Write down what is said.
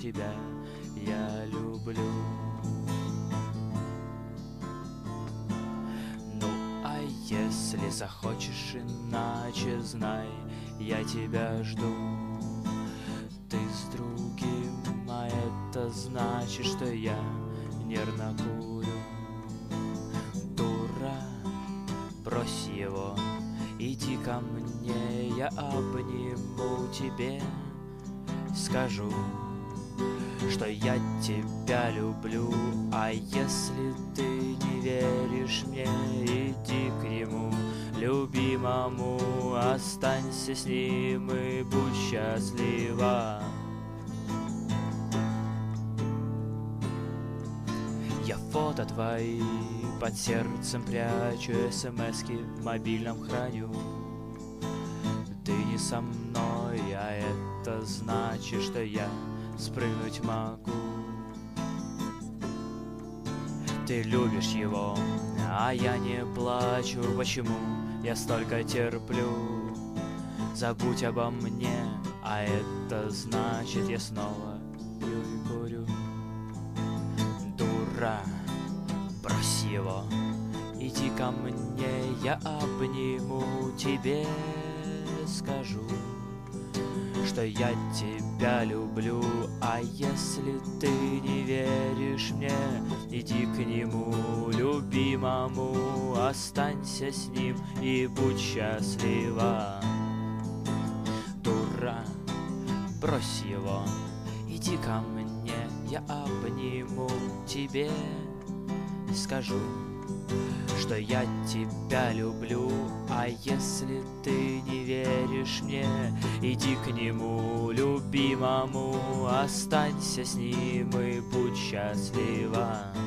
тебя я люблю. Ну, а если захочешь иначе, знай, я тебя жду. Ты с другим, а это значит, что я нервно курю. Дура, брось его, иди ко мне, я обниму тебе, скажу, что я тебя люблю. А если ты не веришь мне, иди к нему, любимому, останься с ним и будь счастлива. Я фото твои под сердцем прячу, смски в мобильном храню. Ты не со мной, а это значит, что я спрыгнуть могу. Ты любишь его, а я не плачу. Почему я столько терплю? Забудь обо мне, а это значит, я снова пью и курю. Дура, брось его, иди ко мне, я обниму, тебе скажу, что я тебя люблю. А если ты не веришь мне, иди к нему, любимому, останься с ним и будь счастлива. Дура, брось его, иди ко мне, я обниму, тебе скажу, что я тебя люблю. А если ты не веришь мне, иди к нему, любимому, останься с ним и будь счастлива.